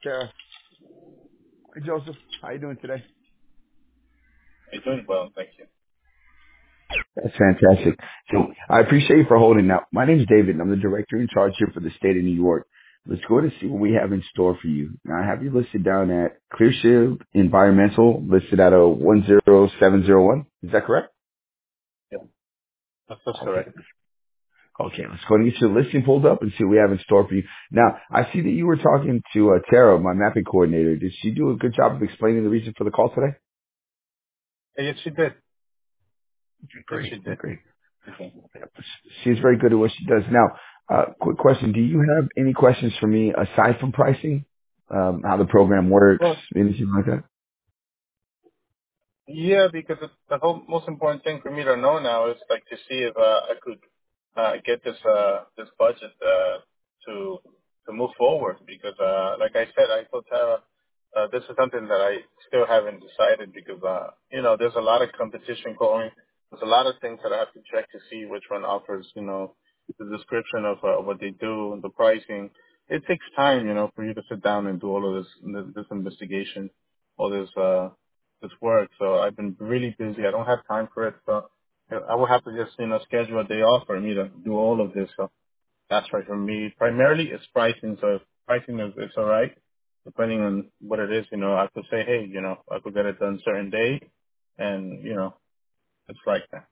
Sarah. Hey, Joseph. How you doing today? I'm doing well, thank you. That's fantastic. So I appreciate you for holding out. My name is David, and I'm the director in charge here for the state of New York. Let's go to see what we have in store for you. Now, I have you listed down at ClearShield Environmental, listed at a 10701. Is that correct? Yeah, that's Okay. correct. Okay, let's go and get your listing pulled up and see what we have in store for you. Now, I see that you were talking to Tara, my mapping coordinator. Did she do a good job of explaining the reason for the call today? Yes, she did. Yes, Great, she did. great. Okay. She's very good at what she does. Now, quick question. Do you have any questions for me aside from pricing? How the program works, Well, anything like that? yeah, because the whole most important thing for me to know now is like to see if I could get this budget to to move forward. Because like I said, I told Tara this is something that I still haven't decided because there's a lot of competition going. There's a lot of things that I have to check to see which one offers the description of what they do and the pricing. It takes time, for you to sit down and do all of this investigation, all this work. So I've been really busy. I don't have time for it. So I will have to just, schedule a day off for me to do all of this. So that's right for me. Primarily it's pricing. So if pricing is it's all right, depending on what it is, I could say, hey, I could get it done certain day and, it's like that.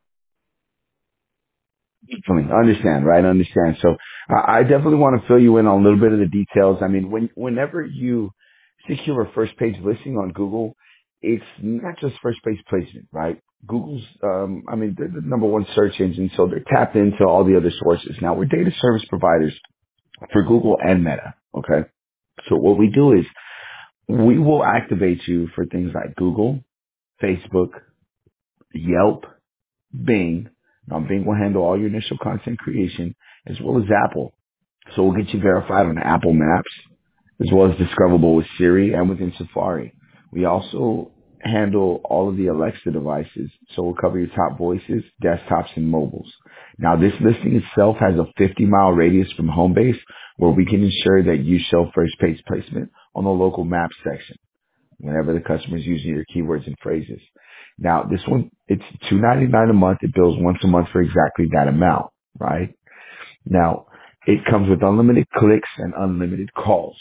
Definitely. I understand, right? I understand. So I definitely want to fill you in on a little bit of the details. I mean, whenever you secure a first page listing on Google, it's not just first page placement, right? Google's, they're the number one search engine, so they're tapped into all the other sources. Now, we're data service providers for Google and Meta, okay? So what we do is we will activate you for things like Google, Facebook, Yelp, Bing. Now, Bing will handle all your initial content creation as well as Apple. So we'll get you verified on Apple Maps as well as discoverable with Siri and within Safari. We also handle all of the Alexa devices. So we'll cover your top voices, desktops, and mobiles. Now, this listing itself has a 50-mile radius from home base where we can ensure that you show first page placement on the local map section whenever the customer is using your keywords and phrases. Now, this one, it's $2.99 a month. It bills once a month for exactly that amount, right? Now, it comes with unlimited clicks and unlimited calls.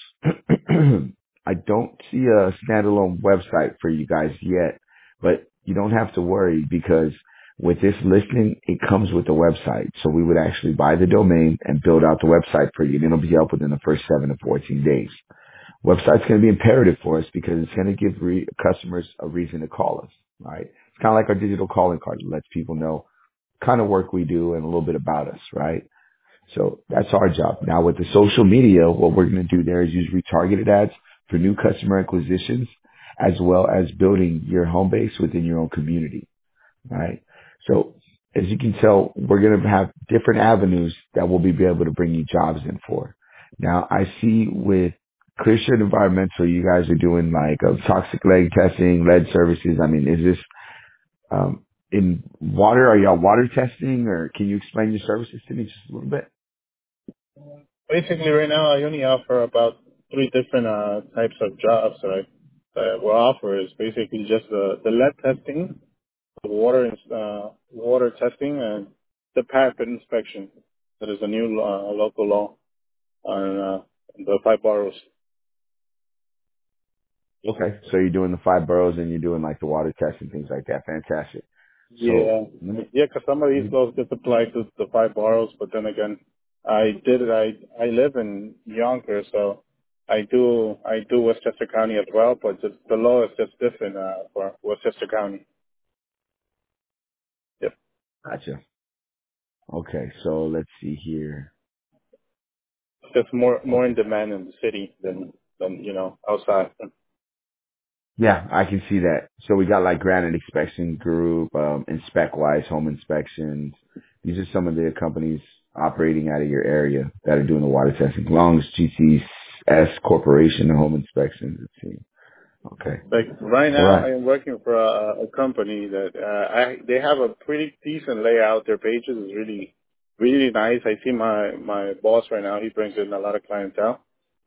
I don't see a standalone website for you guys yet, but you don't have to worry because with this listing, it comes with a website. So we would actually buy the domain and build out the website for you, and it'll be up within the first 7 to 14 days. Website's going to be imperative for us because it's going to give customers a reason to call us, right? It's kind of like our digital calling card. It lets people know kind of work we do and a little bit about us, right? So that's our job. Now with the social media, what we're going to do there is use retargeted ads for new customer acquisitions as well as building your home base within your own community, right? So as you can tell, we're going to have different avenues that we'll be able to bring you jobs in for. Now I see with ClearShield Environmental, you guys are doing like toxic leg testing, lead services. I mean, is this in water? Are y'all water testing, or can you explain your services to me just a little bit? Basically, right now I only offer about three different types of jobs that we offer. Is basically just the lead testing, the water testing, and the parapet inspection. That is a new local law on the five boroughs. Okay. So you're doing the 5 boroughs and you're doing like the water tests and things like that. Fantastic. So Yeah, let me, yeah, because some of let these me laws just apply to the five boroughs, but then again, I live in Yonkers, so I do Westchester County as well, but just the law is just different for Westchester County. Yep, gotcha. Okay. So let's see here. it's just more in Okay. demand in the city than outside. Yeah, I can see that. So we got like Granite Inspection Group, InspectWise Home Inspections. These are some of the companies operating out of your area that are doing the water testing. Longs, GCS Corporation, and Home Inspections. Let's see. Okay. Like right All now, I right. am working for a company that they have a pretty decent layout. Their pages is really nice. I see my boss right now. He brings in a lot of clientele.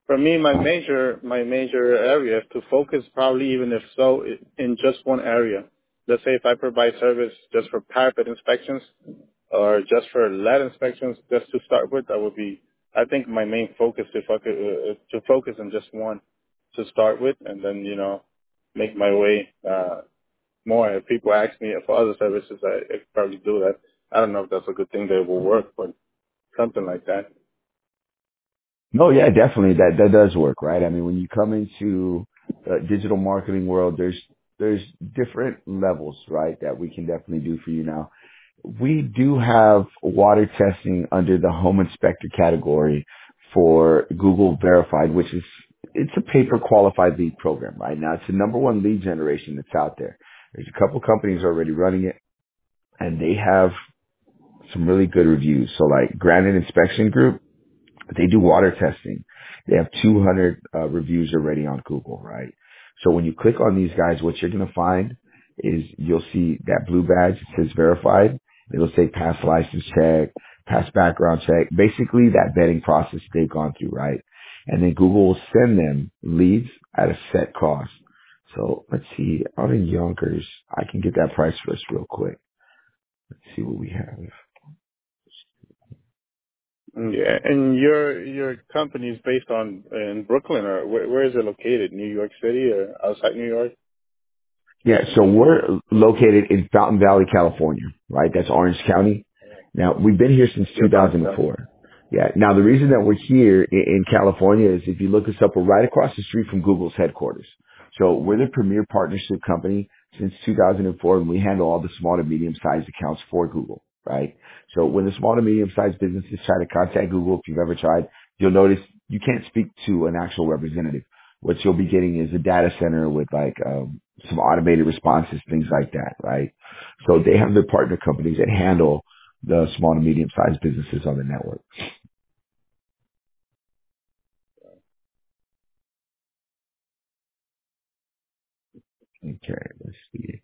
For me, my major area is to focus probably even if so in just one area. Let's say if I provide service just for parapet inspections or just for lead inspections, just to start with, that would be, I think, my main focus to focus on just one to start with, and then make my way more. If people ask me for other services, I probably do that. I don't know if that's a good thing that will work, but something like that. No, yeah, definitely. That does work, right? I mean, when you come into the digital marketing world, there's different levels, right, that we can definitely do for you now. We do have water testing under the home inspector category for Google Verified, which is, it's a paper qualified lead program, right? Now it's the number one lead generation that's out there. There's a couple companies already running it and they have some really good reviews. So like Granite Inspection Group, they do water testing. They have 200 reviews already on Google, right? So when you click on these guys, what you're going to find is you'll see that blue badge that says verified. It'll say pass license check, pass background check, basically that vetting process they've gone through, right? And then Google will send them leads at a set cost. So let's see, out in Yonkers, I can get that price for us real quick. Let's see what we have. Yeah, and your company is based on in Brooklyn, or where is it located? New York City or outside New York? Yeah, so we're located in Fountain Valley, California, right? That's Orange County. Now, we've been here since Yes, Orange County. 2004. Yeah, now the reason that we're here in California is if you look us up, we're right across the street from Google's headquarters. So we're the premier partnership company since 2004, and we handle all the small to medium-sized accounts for Google, right? So when the small to medium-sized businesses try to contact Google, if you've ever tried, you'll notice you can't speak to an actual representative. What you'll be getting is a data center with like some automated responses, things like that, right? So they have their partner companies that handle the small to medium sized businesses on the network. Okay, let's see.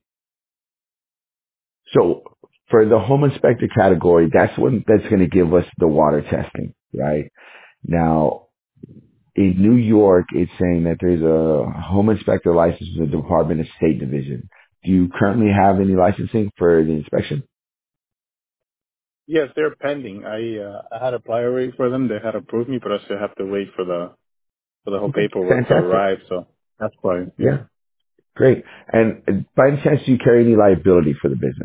So for the home inspector category, that's one that's going to give us the water testing, right? Now, in New York, it's saying that there's a home inspector license in the Department of State Division. Do you currently have any licensing for the inspection? Yes, they're pending. I had applied already for them. They had approved me, but I still have to wait for the whole Okay, paperwork to fantastic. arrive. So that's why. Yeah, Yeah. great. And by any chance, do you carry any liability for the business?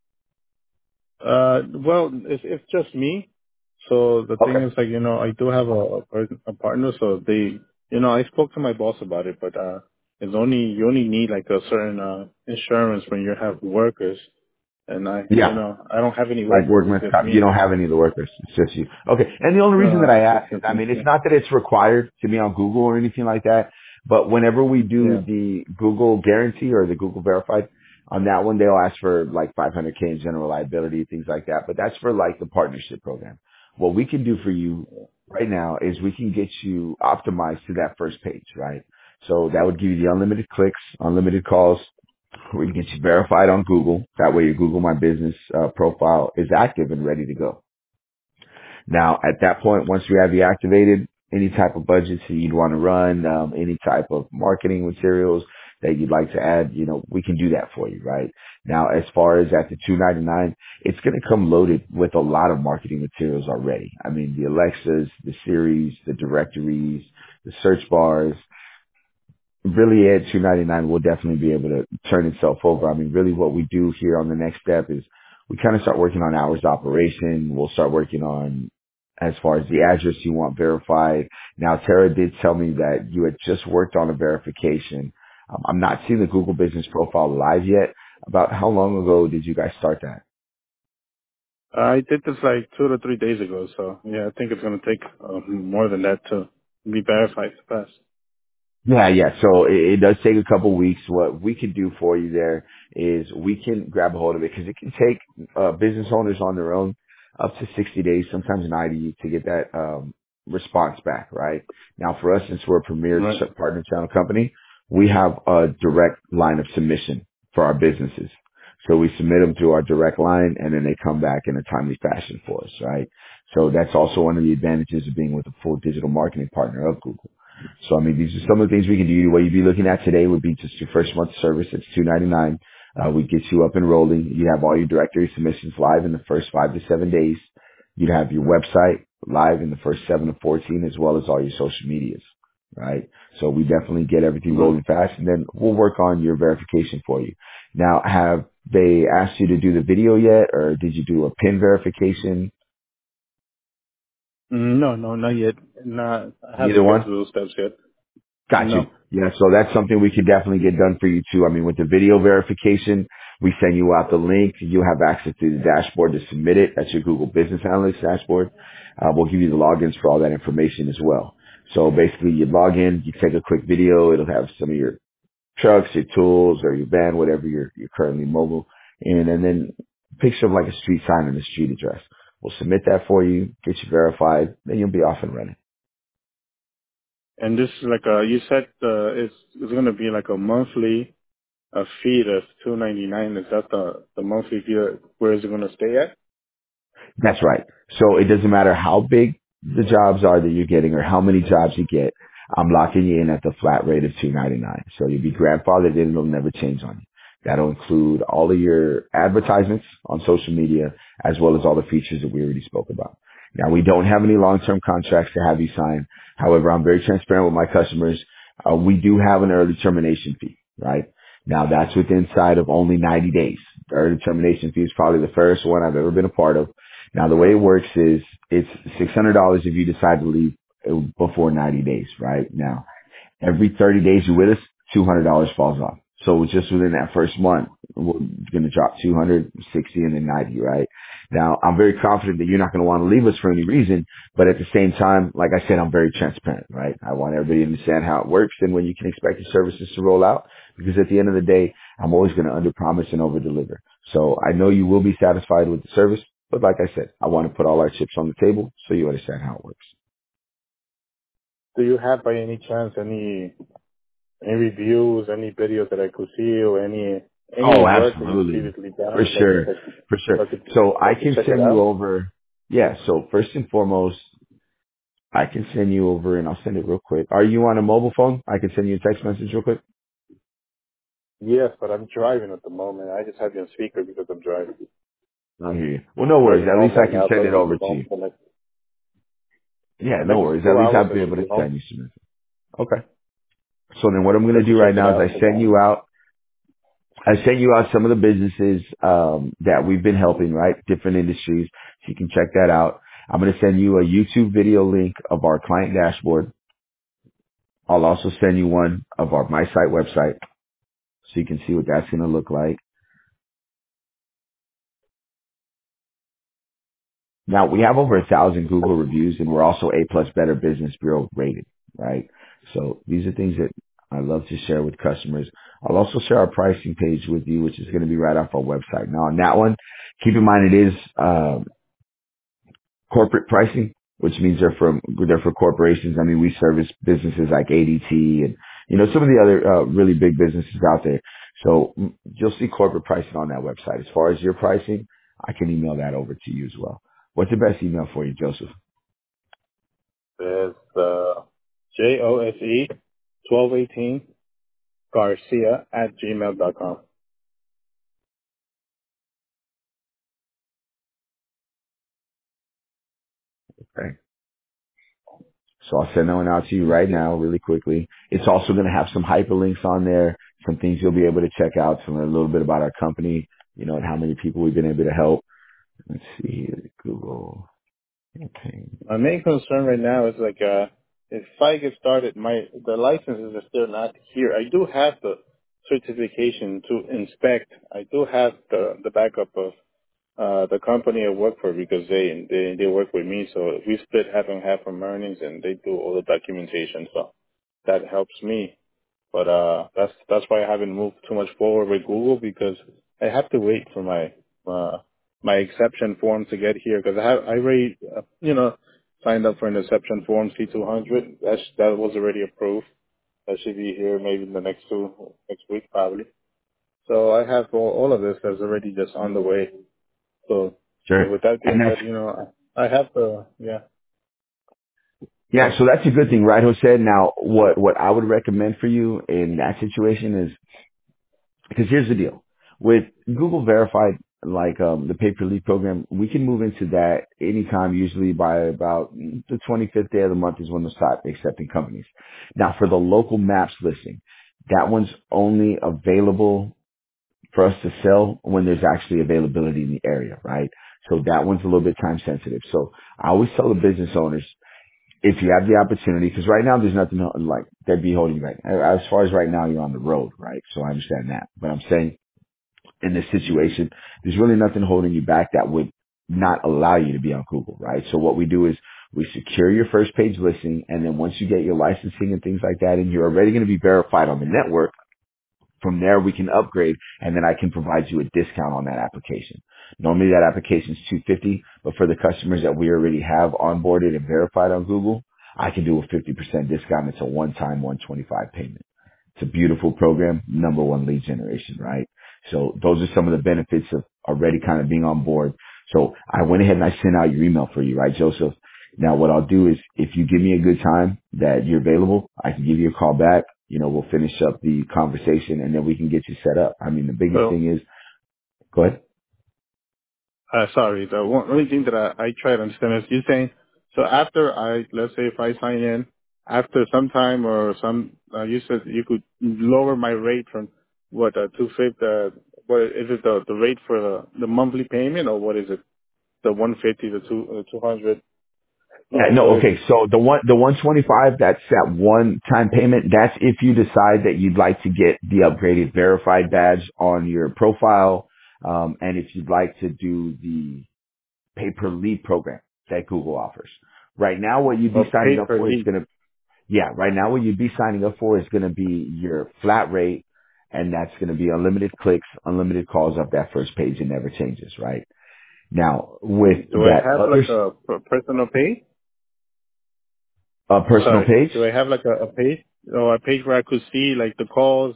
Well, it's just me. So the thing Okay. is, like, I do have a partner. So I spoke to my boss about it, but it's only you only need like a certain insurance when you have workers, and Yeah. I don't have any Like workers. It's workman's just comp. You me. don't have any of the workers. It's just you. Okay. And the only reason that No, I it's ask is, just I me. mean, Yeah. it's not that it's required to be on Google or anything like that, but whenever we do Yeah. the Google guarantee or the Google verified, on that one, they'll ask for like 500K in general liability, things like that. But that's for like the partnership program. What we can do for you right now is we can get you optimized to that first page, right? So that would give you the unlimited clicks, unlimited calls. We can get you verified on Google. That way your Google My Business profile is active and ready to go. Now, at that point, once we have you activated, any type of budgets that you'd want to run, any type of marketing materials that you'd like to add, we can do that for you, right? Now, as far as at the 299, it's going to come loaded with a lot of marketing materials already. I mean, the Alexas, the Siris, the directories, the search bars, really at 299 will definitely be able to turn itself over. I mean, really what we do here on the next step is we kind of start working on hours of operation. We'll start working on as far as the address you want verified. Now, Tara did tell me that you had just worked on a verification. I'm not seeing the Google Business Profile live yet. About how long ago did you guys start that? I did this like 2 to 3 days ago. So yeah, I think it's gonna take more than that to be verified to pass. Yeah, yeah. So it does take a couple weeks. What we can do for you there is we can grab a hold of it because it can take business owners on their own up to 60 days, sometimes 90 to get that response back, right? Now for us, since we're a premier Right. partner channel company, we have a direct line of submission for our businesses. So we submit them to our direct line and then they come back in a timely fashion for us, right? So that's also one of the advantages of being with a full digital marketing partner of Google. So I mean, these are some of the things we can do. What you'd be looking at today would be just your first month's service. It's $299. We get you up and rolling. You have all your directory submissions live in the first 5 to 7 days. You'd have your website live in the first 7 to 14, as well as all your social medias, right? So we definitely get everything Mm-hmm. rolling fast, and then we'll work on your verification for you. Now, have they asked you to do the video yet, or did you do a PIN verification? No, no, not yet. Not. I Neither haven't get one? to those steps yet. Got you. No. Yeah, so that's something we could definitely get done for you too. I mean, with the video verification, we send you out the link. You have access to the dashboard to submit it. That's your Google Business Analytics dashboard. We'll give you the logins for all that information as well. So basically, you log in, you take a quick video. It'll have some of your trucks, your tools, or your van, whatever you're currently mobile, and then a picture of like a street sign and a street address. We'll submit that for you, get you verified, then you'll be off and running. And this is like you said it's gonna be like a monthly fee of $299. Is that the monthly fee? Where is it gonna stay at? That's right. So it doesn't matter how big the jobs are that you're getting or how many jobs you get. I'm locking you in at the flat rate of $299. So you'll be grandfathered in. It'll never change on you. That'll include all of your advertisements on social media as well as all the features that we already spoke about. Now we don't have any long-term contracts to have you sign. However, I'm very transparent with my customers. We do have an early termination fee, right? Now that's within inside of only 90 days. The early termination fee is probably the first one I've ever been a part of. Now the way it works is it's $600 if you decide to leave before 90 days, right? Now every 30 days you're with us, $200 falls off. So just within that first month, we're going to drop 260 and then 90, right? Now, I'm very confident that you're not going to want to leave us for any reason, but at the same time, like I said, I'm very transparent, right? I want everybody to understand how it works and when you can expect your services to roll out, because at the end of the day, I'm always going to underpromise and overdeliver. So I know you will be satisfied with the service, but like I said, I want to put all our chips on the table so you understand how it works. Do you have by any chance any reviews, any videos that I could see, or any Oh, work that you absolutely. previously For done sure. For sure. So so I I could can check it send you out? over. Yeah. So first and foremost, I can send you over and I'll send it real quick. Are you on a mobile phone? I can send you a text message real quick. Yes, but I'm driving at the moment. I just have you on speaker because I'm driving. I hear you. Well, no worries. Driving At home least I right can now, send but it I'll over be to home you. for Yeah, the no next worries. At 2 least hours. I'll I be should able be to home send you some. Okay. So then what I'm going so I to could do check right it now is out. I send you out some of the businesses, that we've been helping, right? Different industries. So you can check that out. I'm going to send you a YouTube video link of our client dashboard. I'll also send you one of our My Site website so you can see what that's going to look like. Now we have over 1,000 Google reviews and we're also A plus Better Business Bureau rated, right? So these are things that I love to share with customers. I'll also share our pricing page with you, which is going to be right off our website. Now on that one, keep in mind it is, corporate pricing, which means they're for corporations. I mean, we service businesses like ADT and, some of the other, really big businesses out there. So you'll see corporate pricing on that website. As far as your pricing, I can email that over to you as well. What's the best email for you, Joseph? There's JOSE 1218 Garcia at gmail.com. Okay. So I'll send that one out to you right now really quickly. It's also going to have some hyperlinks on there, some things you'll be able to check out, some a little bit about our company, and how many people we've been able to help. Let's see here, Google campaign. My main concern right now is if I get started, the licenses are still not here. I do have the certification to inspect. I do have the backup of the company I work for because they work with me. So we split half and half from earnings, and they do all the documentation. So that helps me. But that's why I haven't moved too much forward with Google because I have to wait for my exception form to get here because I already signed up for an exception form C200. That was already approved. That should be here maybe in the next week probably. So I have all of this that's already just on the way. So Sure. with that And being that's said, I have the Yeah, so that's a good thing, right, Jose? Now, what I would recommend for you in that situation is, because here's the deal. With Google Verified, like the pay-per-lead program, we can move into that anytime, usually by about the 25th day of the month is when we start accepting companies. Now, for the local maps listing, that one's only available for us to sell when there's actually availability in the area, right? So that one's a little bit time sensitive. So I always tell the business owners, if you have the opportunity, because right now there's nothing like that'd be holding you back. As far as right now, you're on the road, right? So I understand that. But I'm saying in this situation, there's really nothing holding you back that would not allow you to be on Google, right? So what we do is we secure your first page listing, and then once you get your licensing and things like that, and you're already going to be verified on the network, from there, we can upgrade, and then I can provide you a discount on that application. Normally, that application is $250, but for the customers that we already have onboarded and verified on Google, I can do a 50% discount. It's a one-time 125 payment. It's a beautiful program, number one lead generation, right? So those are some of the benefits of already kind of being on board. So I went ahead and I sent out your email for you, right, Joseph? Now what I'll do is if you give me a good time that you're available, I can give you a call back. You know, we'll finish up the conversation and then we can get you set up. I mean, the biggest So, thing is, go ahead. sorry, the only thing that I try to understand is you're saying, so after let's say if I sign in, after some time or you said you could lower my rate from what, 250, what is it, the rate for the monthly payment, or what is it? The 150, the 200, Yeah, what no, is okay. it? So the 125, that's that one time payment. That's if you decide that you'd like to get the upgraded verified badge on your profile. And if you'd like to do the pay per lead program that Google offers. Right now, what you'd Or be signing pay up per for is lead? going to, yeah, right now what you'd be signing up for is going to be your flat rate. And that's going to be unlimited clicks, unlimited calls up that first page. It never changes, right? Now, with Do I that have other like a personal page? personal Sorry, page, do I have like a page or a page where I could see like the calls,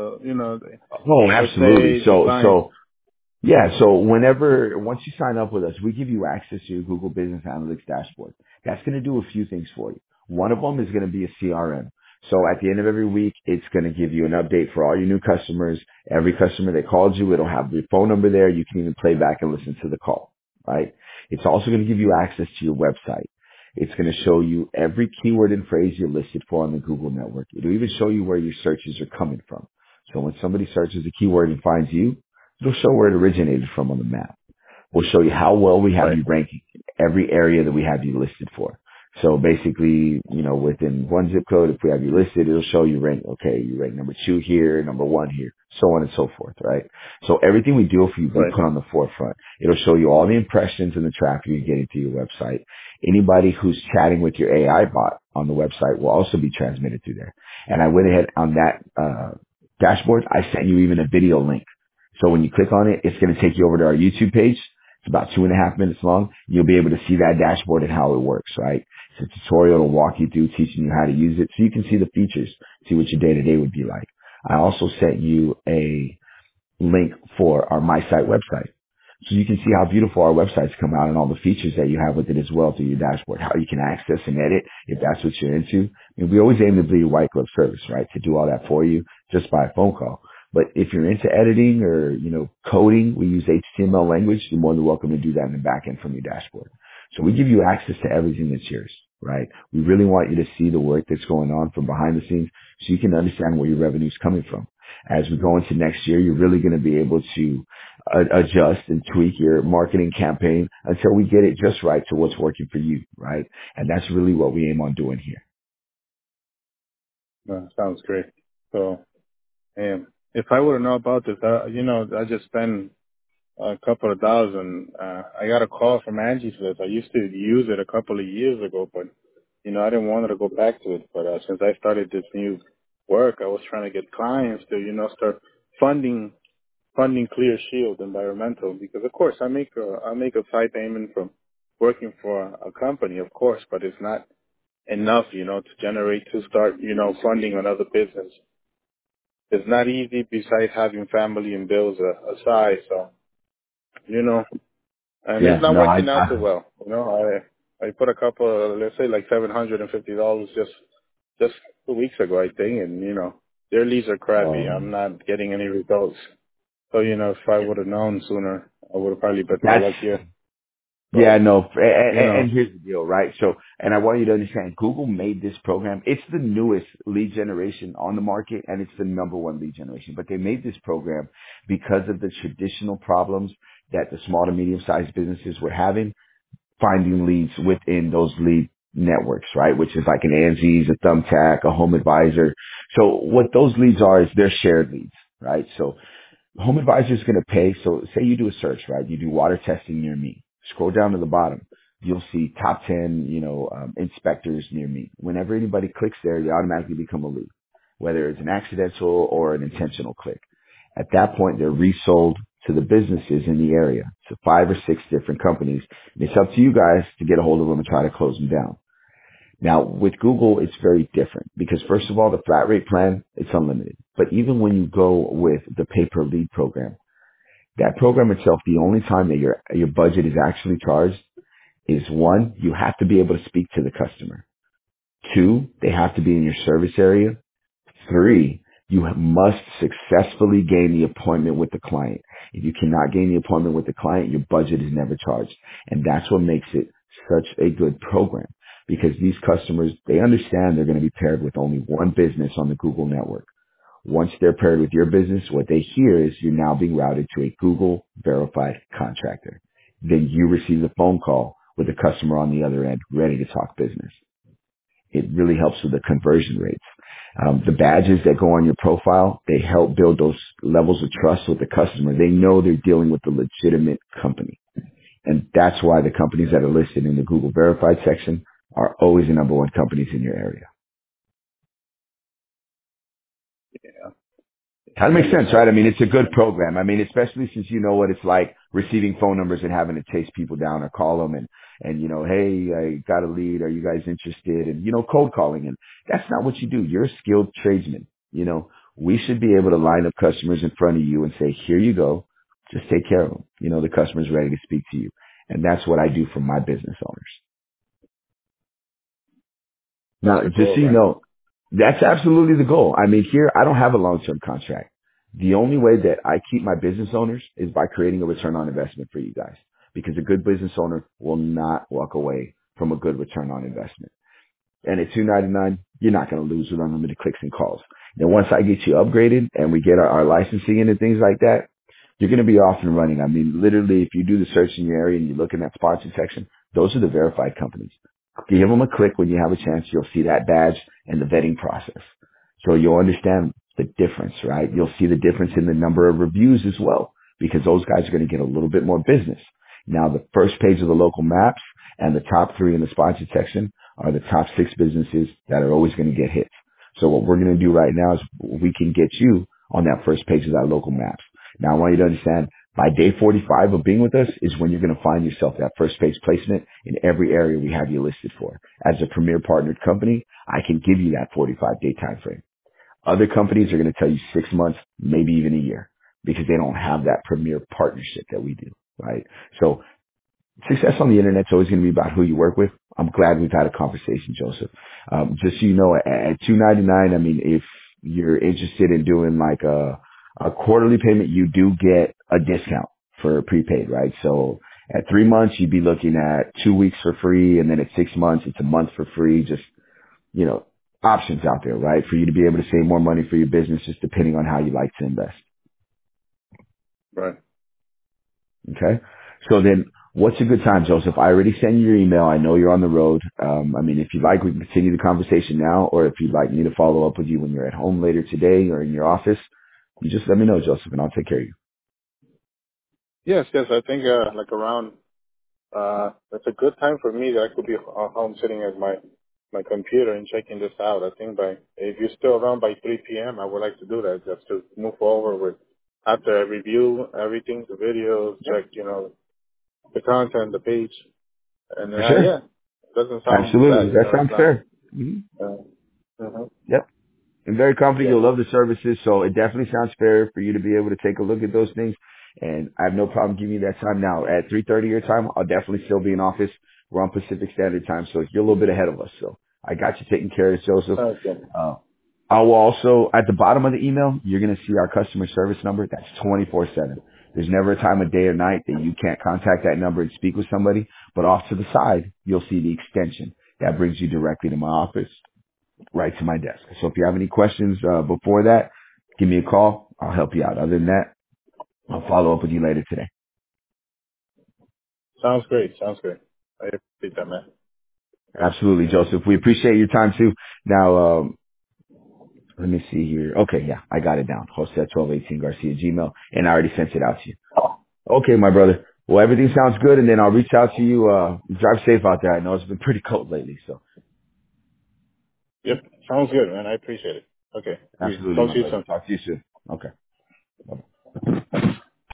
oh, per absolutely. se, the So clients? yeah, so once you sign up with us, we give you access to your Google Business Analytics dashboard. That's going to do a few things for you. One of them is going to be a CRM. So at the end of every week, it's going to give you an update for all your new customers. Every customer that called you, it'll have your phone number there. You can even play back and listen to the call, right? It's also going to give you access to your website. It's going to show you every keyword and phrase you're listed for on the Google network. It'll even show you where your searches are coming from. So when somebody searches a keyword and finds you, it'll show where it originated from on the map. We'll show you how well we have Right, you ranking in every area that we have you listed for. So basically, within one zip code, if we have you listed, it'll show you rank, okay, you rank number 2 here, number 1 here, so on and so forth, right? So everything we do for you, we right, put on the forefront. It'll show you all the impressions and the traffic you're getting to your website. Anybody who's chatting with your AI bot on the website will also be transmitted through there. And I went ahead on that, dashboard. I sent you even a video link. So when you click on it, it's going to take you over to our YouTube page. It's about 2.5 minutes long. You'll be able to see that dashboard and how it works, right? It's a tutorial to walk you through teaching you how to use it so you can see the features, see what your day to day would be like. I also sent you a link for our My Site website. So you can see how beautiful our websites come out and all the features that you have with it as well through your dashboard, how you can access and edit if that's what you're into. And we always aim to be a white glove service, right? To do all that for you just by a phone call. But if you're into editing or, coding, we use HTML language. You're more than welcome to do that in the back end from your dashboard. So we give you access to everything that's yours, right? We really want you to see the work that's going on from behind the scenes so you can understand where your revenue is coming from. As we go into next year, you're really going to be able to adjust and tweak your marketing campaign until we get it just right to what's working for you, right? And that's really what we aim on doing here. sounds great. So, if I would have known about this, I just spent a couple of dollars, and I got a call from Angie's List. I used to use it a couple of years ago, but I didn't want to go back to it. But since I started this new work, I was trying to get clients to start funding Clear Shield Environmental, because of course I make a side payment from working for a company, of course, but it's not enough, to start funding another business. It's not easy besides having family and bills aside. So you know, and it's Yeah, not no, working out too well. I put a couple, let's say like $750 just 2 weeks ago, I think, and their leads are crappy. I'm Um, not getting any results. So if I would have known sooner, I would have probably bet my that's luck here. Yeah, So no, you and know, here's the deal, right? So, and I want you to understand, Google made this program. It's the newest lead generation on the market, and it's the number one lead generation. But they made this program because of the traditional problems that the small to medium-sized businesses were having, finding leads within those lead networks, right? Which is like an Anzi's, a Thumbtack, a Home Advisor. So what those leads are is they're shared leads, right? So Home Advisor is going to pay. So say you do a search, right? You do water testing near me. Scroll down to the bottom. You'll see top 10, inspectors near me. Whenever anybody clicks there, you automatically become a lead, whether it's an accidental or an intentional click. At that point, they're resold to the businesses in the area, to 5 or 6 different companies. And it's up to you guys to get a hold of them and try to close them down. Now, with Google, it's very different because first of all, the flat rate plan, it's unlimited. But even when you go with the pay per lead program, that program itself, the only time that your budget is actually charged is one, you have to be able to speak to the customer. Two, they have to be in your service area. Three, you must successfully gain the appointment with the client. If you cannot gain the appointment with the client, your budget is never charged. And that's what makes it such a good program because these customers, they understand they're going to be paired with only one business on the Google network. Once they're paired with your business, what they hear is you're now being routed to a Google verified contractor. Then you receive a phone call with a customer on the other end ready to talk business. It really helps with the conversion rates. The badges that go on your profile, they help build those levels of trust with the customer. They know they're dealing with a legitimate company. And that's why the companies that are listed in the Google verified section are always the number one companies in your area. yeah, That I makes sense, right? understand. I mean, it's a good program. I mean, especially since you know what it's like receiving phone numbers and having to chase people down or call them and, hey, I got a lead. Are you guys interested? And, cold calling. And that's not what you do. You're a skilled tradesman. We should be able to line up customers in front of you and say, here you go. Just take care of them. The customer's ready to speak to you. And that's what I do for my business owners. That's Now, the just goal, so you right? know, that's absolutely the goal. I mean, here, I don't have a long-term contract. The only way that I keep my business owners is by creating a return on investment for you guys. Because a good business owner will not walk away from a good return on investment. And at $2.99, you're not going to lose with unlimited clicks and calls. Then once I get you upgraded and we get our licensing in and things like that, you're going to be off and running. I mean, literally, if you do the search in your area and you look in that sponsored section, those are the verified companies. Give them a click when you have a chance. You'll see that badge and the vetting process. So you'll understand the difference, right? You'll see the difference in the number of reviews as well, because those guys are going to get a little bit more business. Now, the first page of the local maps and the top 3 in the sponsored section are the top 6 businesses that are always going to get hits. So what we're going to do right now is we can get you on that first page of that local maps. Now, I want you to understand by day 45 of being with us is when you're going to find yourself that first page placement in every area we have you listed for. As a premier partnered company, I can give you that 45-day time frame. Other companies are going to tell you 6 months, maybe even a year, because they don't have that premier partnership that we do, right? So success on the internet is always going to be about who you work with. I'm glad we've had a conversation, Joseph. Just so you know, at $2.99, I mean, if you're interested in doing like a quarterly payment, you do get a discount for prepaid, right? So at 3 months, you'd be looking at 2 weeks for free, and then at 6 months, it's a month for free. Just you know, options out there, right? For you to be able to save more money for your business, just depending on how you like to invest. Right. Okay. So then what's a good time, Joseph? I already sent you your email. I know you're on the road. I mean, if you'd like, we can continue the conversation now, or if you'd like me to follow up with you when you're at home later today or in your office, you just let me know, Joseph, and I'll take care of you. Yes, yes. I think like around that's a good time for me that I could be home sitting at my computer and checking this out. I think if you're still around by 3 p.m., I would like to do that just to move forward with after I review everything, the videos, Yep. check the content, the page, and For sure. yeah, doesn't sound Absolutely. bad. That It's sounds not. fair. Mm-hmm. Uh, Yep. I'm very confident yeah. you'll love the services, so it definitely sounds fair for you to be able to take a look at those things. And I have no problem giving you that time now. At 3:30 your time, I'll definitely still be in office. We're on Pacific Standard Time, so you're a little bit ahead of us. So I got you taken care of, Joseph. Sounds good. I will also, at the bottom of the email, you're going to see our customer service number. That's 24/7. There's never a time of day or night that you can't contact that number and speak with somebody. But off to the side, you'll see the extension. That brings you directly to my office, right to my desk. So if you have any questions before that, give me a call. I'll help you out. Other than that, I'll follow up with you later today. Sounds great. Sounds great. I appreciate that, man. Absolutely, Joseph. We appreciate your time too. Now, let me see here. Okay, yeah, I got it down. Jose 1218 Garcia Gmail, and I already sent it out to you. Okay, my brother. Well, everything sounds good, and then I'll reach out to you. Drive safe out there. I know it's been pretty cold lately, so Yep. Sounds good, man. I appreciate it. Okay. absolutely, Talk my to you brother. soon. Talk to you soon. Okay.